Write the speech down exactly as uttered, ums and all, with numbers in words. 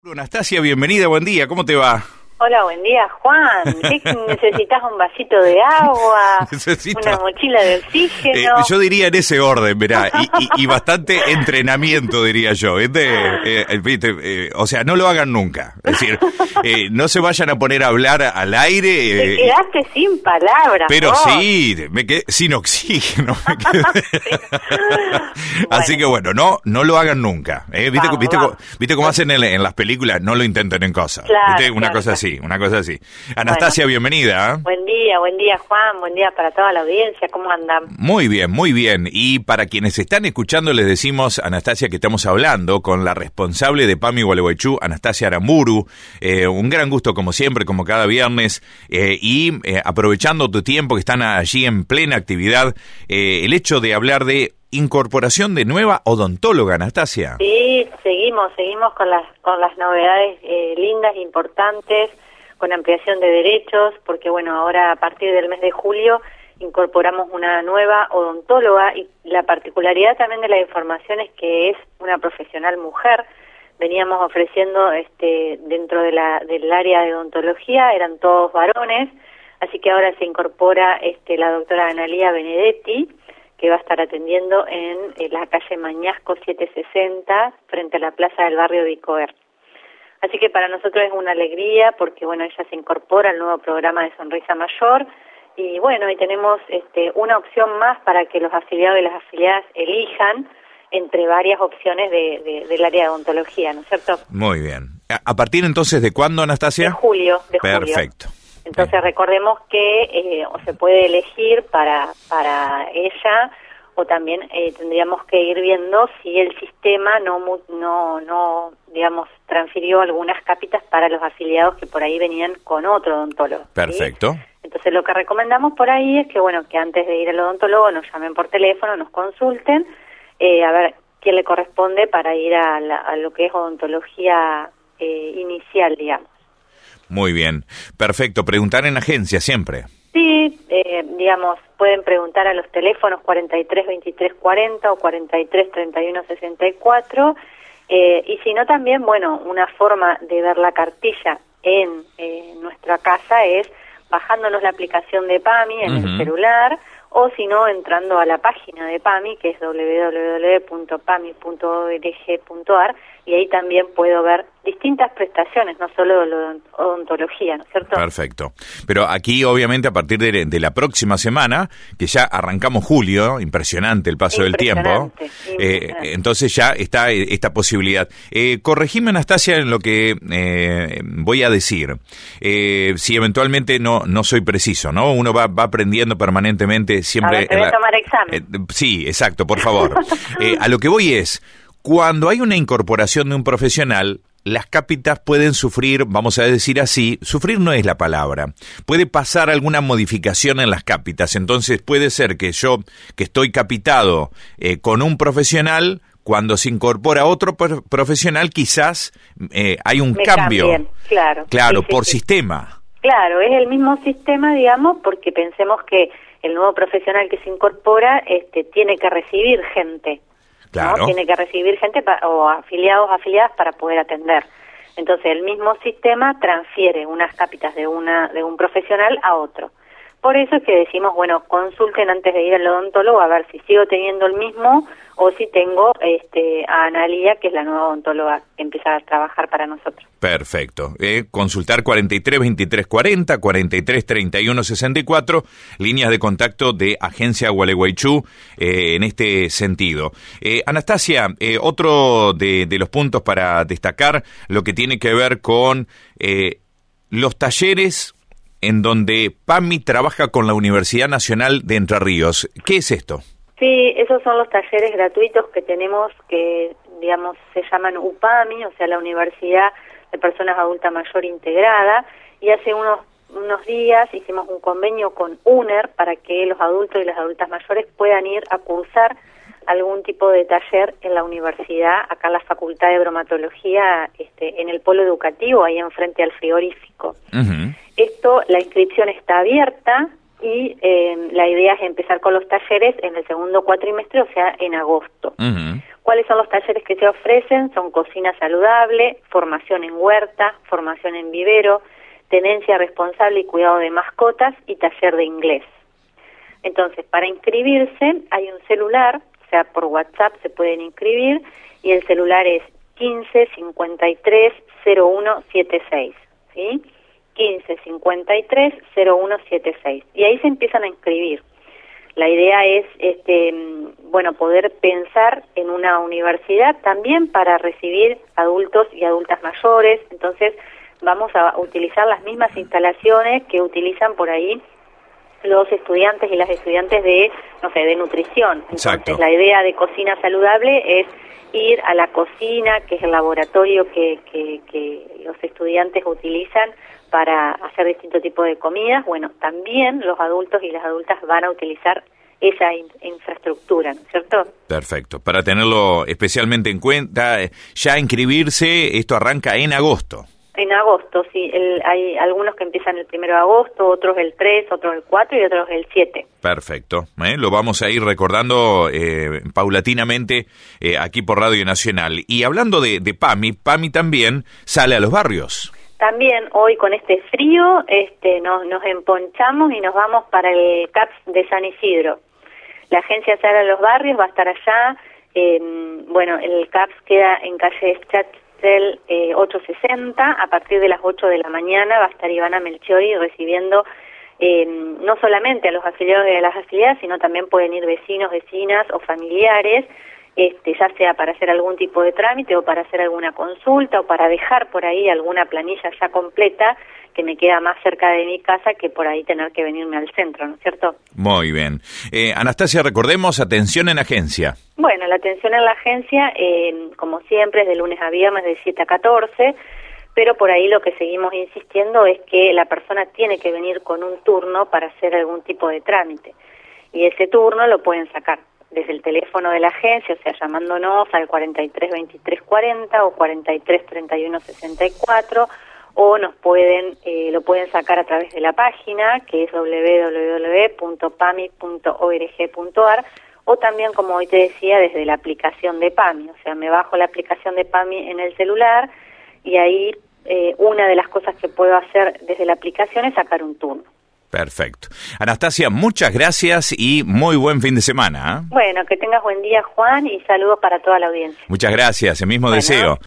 Anastasia, bienvenida, buen día, ¿cómo te va? Hola, buen día, Juan. ¿Qué necesitas? ¿Un vasito de agua? Necesito... ¿Una mochila de oxígeno? Eh, yo diría en ese orden, verá, y, y, y bastante entrenamiento, diría yo. ¿Viste? Eh, eh, eh, o sea, no lo hagan nunca. Es decir, eh, no se vayan a poner a hablar al aire. Eh, Te quedaste sin palabras. Pero vos. sí, me quedé sin oxígeno. Me quedé. Sí. Así que bueno, no no lo hagan nunca. ¿eh? ¿Viste, Vamos, viste, vamos. ¿Viste cómo hacen en, en las películas? No lo intenten en cosas. Claro, ¿Viste? Una claro, cosa claro. así. Una cosa así. Anastasia, Bueno. bienvenida. Buen día, buen día, Juan. Buen día para toda la audiencia. ¿Cómo andan? Muy bien, muy bien. Y para quienes están escuchando, les decimos, Anastasia, que estamos hablando con la responsable de PAMI Gualeguaychú, Anastasia Aramburu. Eh, un gran gusto, como siempre, como cada viernes. Eh, y eh, aprovechando tu tiempo, que están allí en plena actividad, eh, el hecho de hablar de incorporación de nueva odontóloga, Anastasia. Sí, seguimos, seguimos con las con las novedades eh, lindas, importantes, con ampliación de derechos, porque bueno, ahora a partir del mes de julio incorporamos una nueva odontóloga y la particularidad también de la información es que es una profesional mujer. Veníamos ofreciendo este dentro de la del área de odontología, eran todos varones, así que ahora se incorpora este la doctora Analía Benedetti, que va a estar atendiendo en, en la calle Mañasco setecientos sesenta, frente a la plaza del barrio Vicoer. Así que para nosotros es una alegría porque, bueno, ella se incorpora al nuevo programa de Sonrisa Mayor y, bueno, ahí tenemos este, una opción más para que los afiliados y las afiliadas elijan entre varias opciones de, de, del área de odontología, ¿no es cierto? Muy bien. ¿A, a partir entonces de cuándo, Anastasia? De julio, de julio. Perfecto. Entonces Bien. recordemos que eh, o se puede elegir para para ella o también eh, tendríamos que ir viendo si el sistema no mu- no no digamos transfirió algunas cápitas para los afiliados que por ahí venían con otro odontólogo. ¿sí? Perfecto. Entonces lo que recomendamos por ahí es que bueno que antes de ir al odontólogo nos llamen por teléfono, nos consulten eh, a ver quién le corresponde para ir a, la, a lo que es odontología eh, inicial, digamos. Muy bien. Perfecto. Preguntar en agencia siempre. Sí, eh, digamos, pueden preguntar a los teléfonos cuarenta y tres veintitrés cuarenta o cuarenta y tres treinta y uno sesenta y cuatro, eh, y si no también, bueno, una forma de ver la cartilla en eh, nuestra casa es bajándonos la aplicación de PAMI en Uh-huh. el celular, o si no, entrando a la página de PAMI, que es doble u doble u doble u punto pami punto org punto a r, y ahí también puedo ver distintas prestaciones, no solo de odontología, ¿no es cierto? Perfecto. Pero aquí, obviamente, a partir de, de la próxima semana, que ya arrancamos julio, impresionante el paso del tiempo, Impresionante, eh, impresionante. entonces ya está eh, esta posibilidad. Eh, corregime, Anastasia, en lo que eh, voy a decir. Eh, si eventualmente no no soy preciso, ¿no? Uno va, va aprendiendo permanentemente siempre... A ver, te en voy a la- tomar examen. Eh, sí, exacto, por favor. Eh, a lo que voy es, cuando hay una incorporación de un profesional, las cápitas pueden sufrir, vamos a decir así, sufrir no es la palabra, puede pasar alguna modificación en las cápitas, entonces puede ser que yo, que estoy capitado eh, con un profesional, cuando se incorpora otro pro- profesional, quizás eh, hay un Me cambio. cambien, claro. Claro, Sí, sí, por sí. sistema. Claro, es el mismo sistema, digamos, porque pensemos que el nuevo profesional que se incorpora este, tiene que recibir gente, Claro. ¿no? Tiene que recibir gente pa- o afiliados o afiliadas para poder atender. Entonces, el mismo sistema transfiere unas cápitas de una de un profesional a otro. Por eso es que decimos, bueno, consulten antes de ir al odontólogo a ver si sigo teniendo el mismo o si tengo este a Analía, que es la nueva odontóloga que empieza a trabajar para nosotros. Perfecto. Eh, consultar cuarenta y tres veintitrés cuarenta, cuarenta y tres treinta y uno sesenta y cuatro, líneas de contacto de Agencia Gualeguaychú eh, en este sentido. Eh, Anastasia, eh, otro de, de los puntos para destacar, lo que tiene que ver con eh, los talleres en donde PAMI trabaja con la Universidad Nacional de Entre Ríos. ¿Qué es esto? Sí, esos son los talleres gratuitos que tenemos que, digamos, se llaman U PAMI, o sea, la Universidad de Personas Adulta Mayor Integrada, y hace unos unos días hicimos un convenio con U N E R para que los adultos y las adultas mayores puedan ir a cursar algún tipo de taller en la universidad, acá en la Facultad de Bromatología, este, en el polo educativo, ahí enfrente al frigorífico. Uh-huh. Esto, la inscripción está abierta, y eh, la idea es empezar con los talleres en el segundo cuatrimestre, o sea, en agosto. Uh-huh. ¿Cuáles son los talleres que se ofrecen? Son cocina saludable, formación en huerta, formación en vivero, tenencia responsable y cuidado de mascotas y taller de inglés. Entonces, para inscribirse hay un celular, o sea, por WhatsApp se pueden inscribir, y el celular es quince cincuenta y tres cero uno setenta y seis, ¿sí? quince cincuenta y tres cero uno setenta y seis. Y ahí se empiezan a inscribir. La idea es, este, bueno, poder pensar en una universidad también para recibir adultos y adultas mayores. Entonces, vamos a utilizar las mismas instalaciones que utilizan por ahí los estudiantes y las estudiantes de, no sé, de nutrición. Entonces, exacto, la idea de cocina saludable es ir a la cocina, que es el laboratorio que, que, que los estudiantes utilizan para hacer distintos tipos de comidas. Bueno, también los adultos y las adultas van a utilizar esa in- infraestructura, ¿no es cierto? Perfecto, para tenerlo especialmente en cuenta, ya inscribirse, esto arranca en agosto. En agosto, sí, el, hay algunos que empiezan el primero de agosto, otros el tres, otros el cuatro y otros el siete. Perfecto, ¿eh? Lo vamos a ir recordando eh, paulatinamente eh, aquí por Radio Nacional. Y hablando de, de PAMI, PAMI también sale a los barrios. También hoy con este frío este, nos, nos emponchamos y nos vamos para el C A P S de San Isidro. La agencia Sale a los Barrios va a estar allá. Eh, bueno, el C A P S queda en calle Schatzel eh, ochocientos sesenta. A partir de las ocho de la mañana va a estar Ivana Melchiori recibiendo eh, no solamente a los afiliados de las afiliadas, sino también pueden ir vecinos, vecinas o familiares, este, ya sea para hacer algún tipo de trámite o para hacer alguna consulta o para dejar por ahí alguna planilla ya completa que me queda más cerca de mi casa que por ahí tener que venirme al centro, ¿no es cierto? Muy bien. Eh, Anastasia, recordemos, atención en agencia. Bueno, la atención en la agencia, eh, como siempre, es de lunes a viernes de siete a catorce, pero por ahí lo que seguimos insistiendo es que la persona tiene que venir con un turno para hacer algún tipo de trámite, y ese turno lo pueden sacar desde el teléfono de la agencia, o sea, llamándonos al cuarenta y tres veintitrés cuarenta o cuarenta y tres treinta y uno sesenta y cuatro, o nos pueden eh, lo pueden sacar a través de la página, que es doble u doble u doble u punto pami punto org punto ar, o también, como hoy te decía, desde la aplicación de PAMI. O sea, me bajo la aplicación de PAMI en el celular y ahí eh, una de las cosas que puedo hacer desde la aplicación es sacar un turno. Perfecto. Anastasia, muchas gracias y muy buen fin de semana, ¿eh? Bueno, que tengas buen día, Juan, y saludos para toda la audiencia. Muchas gracias, el mismo Bueno. deseo.